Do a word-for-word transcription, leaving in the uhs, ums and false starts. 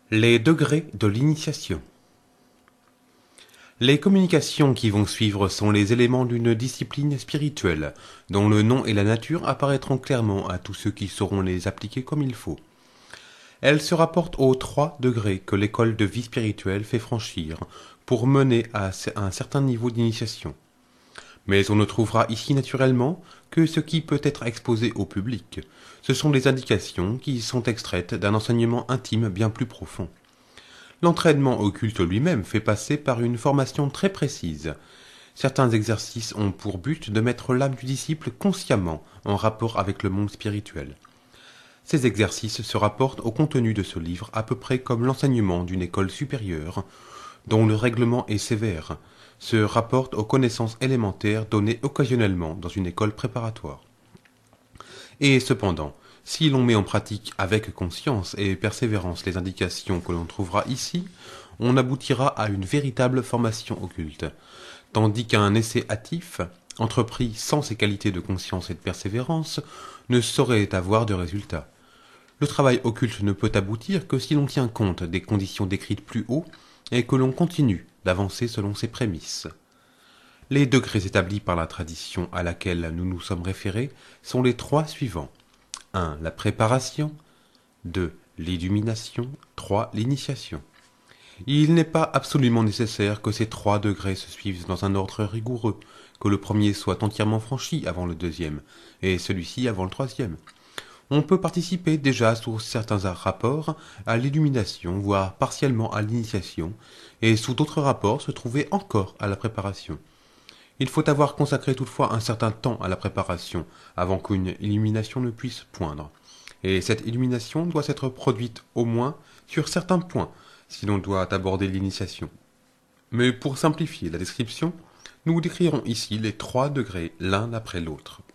Les degrés de l'initiation. Les communications qui vont suivre sont les éléments d'une discipline spirituelle, dont le nom et la nature apparaîtront clairement à tous ceux qui sauront les appliquer comme il faut. Elles se rapportent aux trois degrés que l'école de vie spirituelle fait franchir pour mener à un certain niveau d'initiation. Mais on ne trouvera ici naturellement que ce qui peut être exposé au public. Ce sont des indications qui sont extraites d'un enseignement intime bien plus profond. L'entraînement occulte lui-même fait passer par une formation très précise. Certains exercices ont pour but de mettre l'âme du disciple consciemment en rapport avec le monde spirituel. Ces exercices se rapportent au contenu de ce livre à peu près comme l'enseignement d'une école supérieure, dont le règlement est sévère, se rapporte aux connaissances élémentaires données occasionnellement dans une école préparatoire. Et cependant, si l'on met en pratique avec conscience et persévérance les indications que l'on trouvera ici, on aboutira à une véritable formation occulte, tandis qu'un essai hâtif, entrepris sans ces qualités de conscience et de persévérance, ne saurait avoir de résultat. Le travail occulte ne peut aboutir que si l'on tient compte des conditions décrites plus haut et que l'on continue d'avancer selon ses prémices. Les degrés établis par la tradition à laquelle nous nous sommes référés sont les trois suivants. un. La préparation. deux. L'illumination. trois. L'initiation. Il n'est pas absolument nécessaire que ces trois degrés se suivent dans un ordre rigoureux, que le premier soit entièrement franchi avant le deuxième, et celui-ci avant le troisième. On peut participer déjà sous certains rapports à l'illumination, voire partiellement à l'initiation, et sous d'autres rapports se trouver encore à la préparation. Il faut avoir consacré toutefois un certain temps à la préparation, avant qu'une illumination ne puisse poindre. Et cette illumination doit s'être produite au moins sur certains points, si l'on doit aborder l'initiation. Mais pour simplifier la description, nous décrirons ici les trois degrés l'un après l'autre.